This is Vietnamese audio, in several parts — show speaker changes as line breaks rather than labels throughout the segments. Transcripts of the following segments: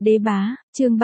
Đế bá, chương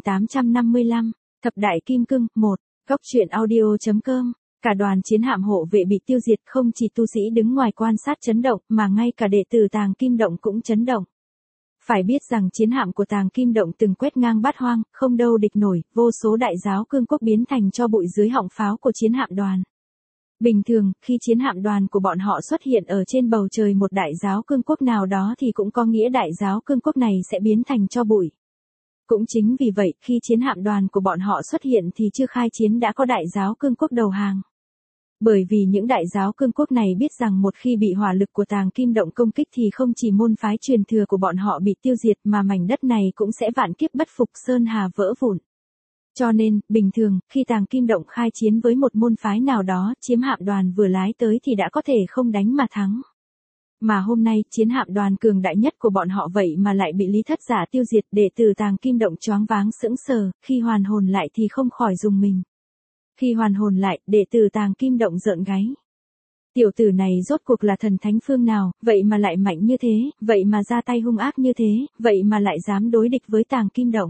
3855, Thập đại kim cương, 1, Góc truyện audio.com. Cả đoàn chiến hạm hộ vệ bị tiêu diệt, không chỉ tu sĩ đứng ngoài quan sát chấn động, mà ngay cả đệ tử Tàng Kim Động cũng chấn động. Phải biết rằng chiến hạm của Tàng Kim Động từng quét ngang bát hoang, không đâu địch nổi, vô số đại giáo cương quốc biến thành tro bụi dưới họng pháo của chiến hạm đoàn. Bình thường, khi chiến hạm đoàn của bọn họ xuất hiện ở trên bầu trời một đại giáo cương quốc nào đó thì cũng có nghĩa đại giáo cương quốc này sẽ biến thành tro bụi. Cũng chính vì vậy, khi chiến hạm đoàn của bọn họ xuất hiện thì chưa khai chiến đã có đại giáo cương quốc đầu hàng. Bởi vì những đại giáo cương quốc này biết rằng một khi bị hỏa lực của Tàng Kim Động công kích thì không chỉ môn phái truyền thừa của bọn họ bị tiêu diệt mà mảnh đất này cũng sẽ vạn kiếp bất phục, sơn hà vỡ vụn. Cho nên, bình thường, khi Tàng Kim Động khai chiến với một môn phái nào đó, chiến hạm đoàn vừa lái tới thì đã có thể không đánh mà thắng. Mà hôm nay, chiến hạm đoàn cường đại nhất của bọn họ vậy mà lại bị Lý Thất Giả tiêu diệt, đệ tử Tàng Kim Động choáng váng sững sờ, khi hoàn hồn lại thì không khỏi rùng mình. Khi hoàn hồn lại, đệ tử Tàng Kim Động rợn gáy. Tiểu tử này rốt cuộc là thần thánh phương nào, vậy mà lại mạnh như thế, vậy mà ra tay hung ác như thế, vậy mà lại dám đối địch với Tàng Kim Động.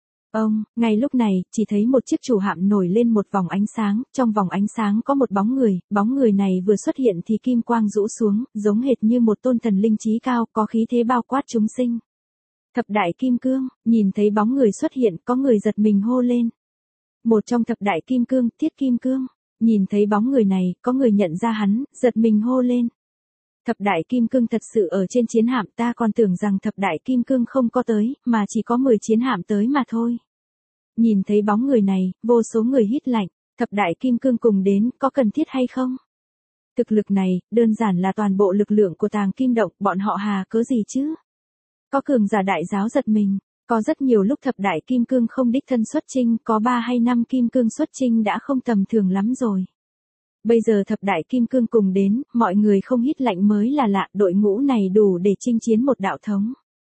Ngay lúc này, chỉ thấy một chiếc chủ hạm nổi lên một vòng ánh sáng, trong vòng ánh sáng có một bóng người này vừa xuất hiện thì kim quang rũ xuống, giống hệt như một tôn thần linh trí cao, có khí thế bao quát chúng sinh. Thập đại kim cương, nhìn thấy bóng người xuất hiện, có người giật mình hô lên. Một trong thập đại kim cương, Thiết Kim Cương, nhìn thấy bóng người này, có người nhận ra hắn, giật mình hô lên. Thập đại kim cương thật sự ở trên chiến hạm, ta còn tưởng rằng thập đại kim cương không có tới, mà chỉ có 10 chiến hạm tới mà thôi. Nhìn thấy bóng người này, vô số người hít lạnh, thập đại kim cương cùng đến, có cần thiết hay không? Thực lực này, đơn giản là toàn bộ lực lượng của Tàng Kim Động, bọn họ hà cớ gì chứ? Có cường giả đại giáo giật mình, có rất nhiều lúc thập đại kim cương không đích thân xuất chinh, có 3 hay 5 kim cương xuất chinh đã không tầm thường lắm rồi. Bây giờ thập đại kim cương cùng đến, mọi người không hít lạnh mới là lạ, đội ngũ này đủ để chinh chiến một đạo thống.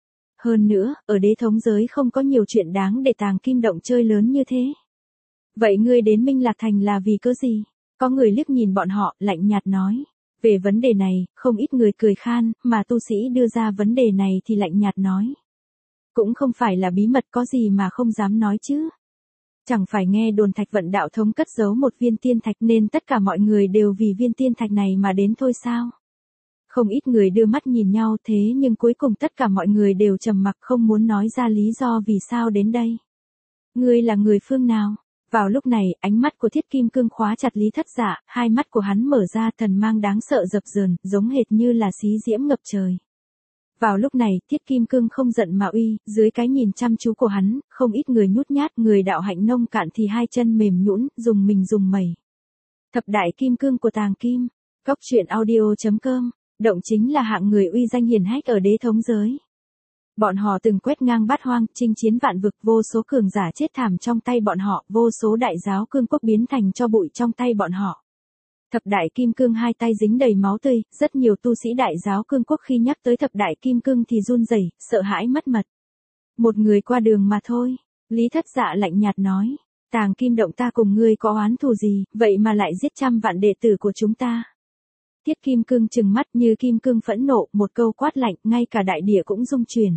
Hơn nữa, ở đế thống giới không có nhiều chuyện đáng để Tàng Kim Động chơi lớn như thế. Vậy ngươi đến Minh Lạc Thành là vì cớ gì? Có người liếc nhìn bọn họ, lạnh nhạt nói. Về vấn đề này, không ít người cười khan, mà tu sĩ đưa ra vấn đề này thì lạnh nhạt nói. Cũng không phải là bí mật, có gì mà không dám nói chứ. Chẳng phải nghe đồn Thạch Vận đạo thống cất giấu một viên tiên thạch nên tất cả mọi người đều vì viên tiên thạch này mà đến thôi sao? Không ít người đưa mắt nhìn nhau, thế nhưng cuối cùng tất cả mọi người đều trầm mặc, không muốn nói ra lý do vì sao đến đây. Ngươi là người phương nào? Vào lúc này, ánh mắt của Thiết Kim Cương khóa chặt Lý Thất Giả, hai mắt của hắn mở ra, thần mang đáng sợ dập dờn, giống hệt như là xí diễm ngập trời. Vào lúc này, Thiết Kim Cương không giận mà uy, dưới cái nhìn chăm chú của hắn, không ít người nhút nhát, người đạo hạnh nông cạn thì hai chân mềm nhũn, dùng mình dùng mẩy. Thập đại kim cương của Tàng Kim, Góc truyện audio.com, Động chính là hạng người uy danh hiển hách ở đế thống giới. Bọn họ từng quét ngang bát hoang, chinh chiến vạn vực, vô số cường giả chết thảm trong tay bọn họ, vô số đại giáo cương quốc biến thành tro bụi trong tay bọn họ. Thập đại kim cương hai tay dính đầy máu tươi, rất nhiều tu sĩ đại giáo cương quốc khi nhắc tới thập đại kim cương thì run rẩy, sợ hãi mất mật. Một người qua đường mà thôi, Lý Thất Dạ lạnh nhạt nói, Tàng Kim Động ta cùng ngươi có oán thù gì, vậy mà lại giết trăm vạn đệ tử của chúng ta. Thiết Kim Cương trừng mắt như kim cương phẫn nộ, một câu quát lạnh, ngay cả đại địa cũng rung chuyển.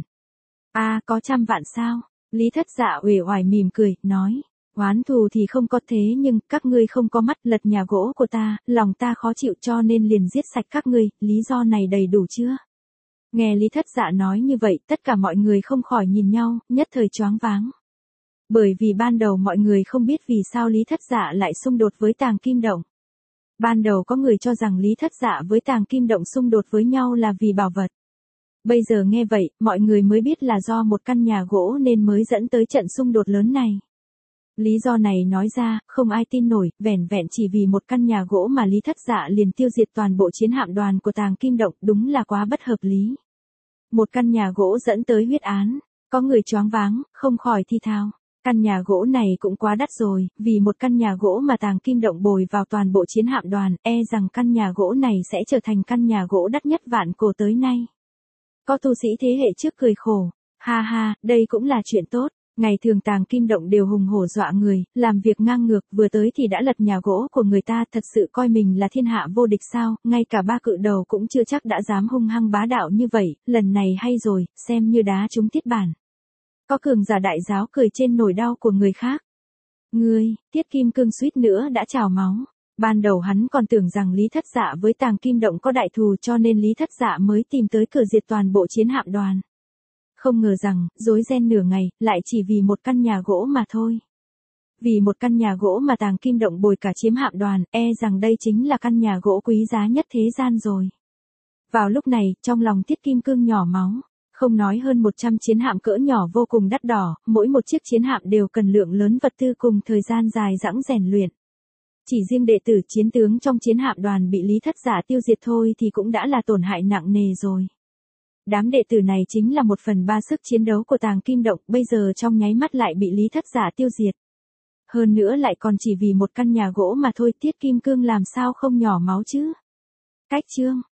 Có trăm vạn sao? Lý Thất Dạ uể oải mỉm cười, nói. Oán thù thì không có thế nhưng, các ngươi không có mắt, lật nhà gỗ của ta, lòng ta khó chịu cho nên liền giết sạch các ngươi, lý do này đầy đủ chưa? Nghe Lý Thất Dạ nói như vậy, tất cả mọi người không khỏi nhìn nhau, nhất thời choáng váng. Bởi vì ban đầu mọi người không biết vì sao Lý Thất Dạ lại xung đột với Tàng Kim Động. Ban đầu có người cho rằng Lý Thất Dạ với Tàng Kim Động xung đột với nhau là vì bảo vật. Bây giờ nghe vậy, mọi người mới biết là do một căn nhà gỗ nên mới dẫn tới trận xung đột lớn này. Lý do này nói ra, không ai tin nổi, vẻn vẹn chỉ vì một căn nhà gỗ mà Lý Thất Dạ liền tiêu diệt toàn bộ chiến hạm đoàn của Tàng Kim Động, đúng là quá bất hợp lý. Một căn nhà gỗ dẫn tới huyết án, có người choáng váng, không khỏi thi thao. Căn nhà gỗ này cũng quá đắt rồi, vì một căn nhà gỗ mà Tàng Kim Động bồi vào toàn bộ chiến hạm đoàn, rằng căn nhà gỗ này sẽ trở thành căn nhà gỗ đắt nhất vạn cổ tới nay. Có tu sĩ thế hệ trước cười khổ, ha ha, đây cũng là chuyện tốt. Ngày thường Tàng Kim Động đều hùng hổ dọa người, làm việc ngang ngược, vừa tới thì đã lật nhà gỗ của người ta, thật sự coi mình là thiên hạ vô địch sao, ngay cả ba cự đầu cũng chưa chắc đã dám hung hăng bá đạo như vậy, lần này hay rồi, xem như đá trúng thiết bản. Có cường giả đại giáo cười trên nỗi đau của người khác. Ngươi, Tiết Kim Cương suýt nữa đã trào máu. Ban đầu hắn còn tưởng rằng Lý Thất Dạ với Tàng Kim Động có đại thù cho nên Lý Thất Dạ mới tìm tới cửa diệt toàn bộ chiến hạm đoàn. Không ngờ rằng, rối ren nửa ngày, lại chỉ vì một căn nhà gỗ mà thôi. Vì một căn nhà gỗ mà Tàng Kim Động bồi cả chiếm hạm đoàn, rằng đây chính là căn nhà gỗ quý giá nhất thế gian rồi. Vào lúc này, trong lòng Tiết Kim Cương nhỏ máu. Không nói hơn 100 chiến hạm cỡ nhỏ vô cùng đắt đỏ, mỗi một chiếc chiến hạm đều cần lượng lớn vật tư cùng thời gian dài dẵng rèn luyện. Chỉ riêng đệ tử chiến tướng trong chiến hạm đoàn bị Lý Thất Dạ tiêu diệt thôi thì cũng đã là tổn hại nặng nề rồi. Đám đệ tử này chính là 1/3 sức chiến đấu của Tàng Kim Động, bây giờ trong nháy mắt lại bị Lý Thất Dạ tiêu diệt. Hơn nữa lại còn chỉ vì một căn nhà gỗ mà thôi, Tiết Kim Cương làm sao không nhỏ máu chứ. Cách chương